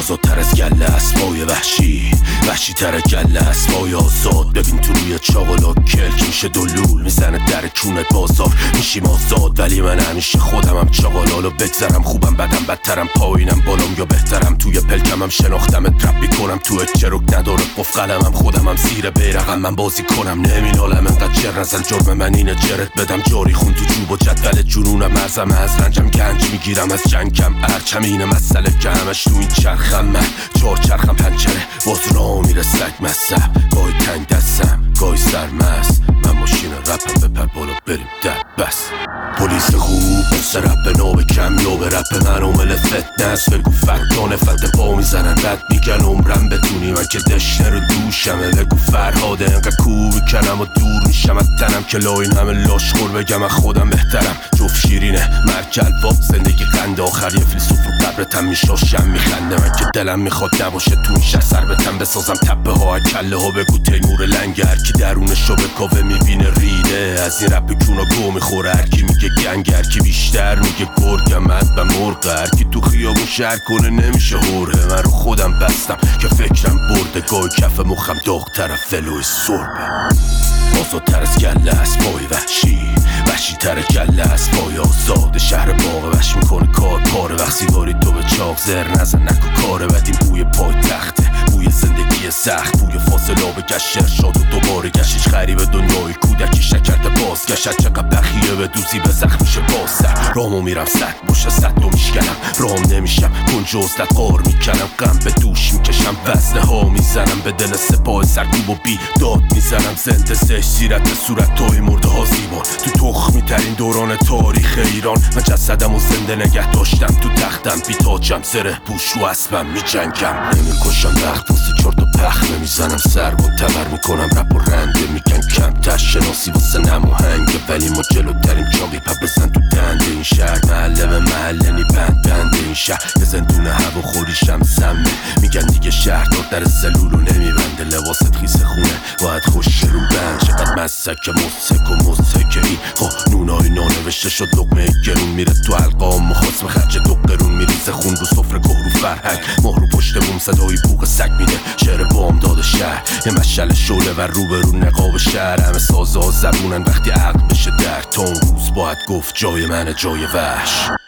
آزادتر از گله اسبای وحشی، وحشی تر گله اسبای آزاد. ببین تو روی چاقالا کلک میشه دلول، میزنه در کونت بازار میشیم آزاد. ولی من همیشه خودمم چاقالالو بگذرم، خوبم بدم بدترم، پایینم بالام یا بهترم، توی پلکمم شناختم ترپ میکنم، تو چروک نداره قف قلمم، خودمم زیر بیرقم من بازی کنم، نمینالم انقدر جر نزن، جرم من اینه جرت بدم جاری خون تو جوب و جدول جنونم، مرزم از رنجم گنج میگیرم از جنگم، هرچم اینه مسئله که همش تو این چرخم، من چار چرخم پنچره باز را میره سگ مصب، گاهی تنگ دستم گاهی سرمست، من ماشین رپم بپر بالا بریم در بس. پلیس خوب مثل رپ ناب کم یا به رپ من عامل فتنه است، بگو فتانه فت پا میزنن رد میگن عمرم بتونی، من که دشنه رو دوشمه، بگو فرهاده انقدر کوبی کنم و دور میشم از تنم که لاین همه لاشخور بگم از خودم بهترم. جفت شیرینه مرگ الباب زندگی قند آخر، یه فیلسوف رو قبرتم میشاشم میخنده، من که دلم میخواد نباشه تو این شهر سر بتم بسازم تپه ها کله ها، بگو تیمور لنگر کی درونشو به کاوه میبینه ریده، از این رپ کونا گو میخوره، هر کی میگه گنگر کی بیشتر میگه گرگم و مرغ، هر کی تو خیابون شهر کنه نمیشه هوره، من رو خودم بستم که فکرم برده، گاهی کف مخم داغ طرف فلوی سربه. آزادتر از گله اسبای وحشی، وحشی تر گله اسبای آزاد. شهر باغ وحش میکنه کار پاره، وقت سیگاری تو به چاق زر نزن نکو کاره، بعد این بوی پای تخته، بوی زندگی سخت، بوی فاصله به گشت ارشاد و دوباره گشتش غریب دنیای کودکی شکرده بازگشت، چقدر بخیه به دوزی به زخمش بازتر، رامو میرم صد بوشه صد رو میشکنم، رام نمیشم کنج وزلت قار میکنم، غم به دوش میکشم وزنه ها میزنم، به دل سپاه سرکوب و بی داد میزنم، زنده سش سیرت صورت توی مرده ها زیبان، تو تخمی ترین دوران تاریخ ایران، من جسدم و زنده نگه داشتم تو تختم، بی تاجم زره پوش و اسبم میجنگم، نمیکشم وقت واسه چرت و پخ نمیزنم، سر منتبر میکنم رپ و رنده میگن کمتر شناسی واسه نماهنگه، ولی ما جلوتریم چاقی پا بزن تو دنده این شهر، محله به محله نی بنده این شهر، یه زندون هوا خوریشم سمه، میگن دیگه شهردار در سلولو نمیبنده، لباست خیس خونه باید خوش رو بند، چقدر مسک مسک و مسک این قانونای نانوشته شد، لقمه گرون میره تو حلقام، مخواست خرج دو قرون میریزه خون رو سفره که رو فرهنگ، ماه رو پشت بوم صدای بوق سگ میده، شعر بام داد شهر، یه مشعل شعله و روبرو نقاب شهر، همه سازا زبونن وقتی عقل بشه در، تا اون روز باید گفت جای منه جای وحش.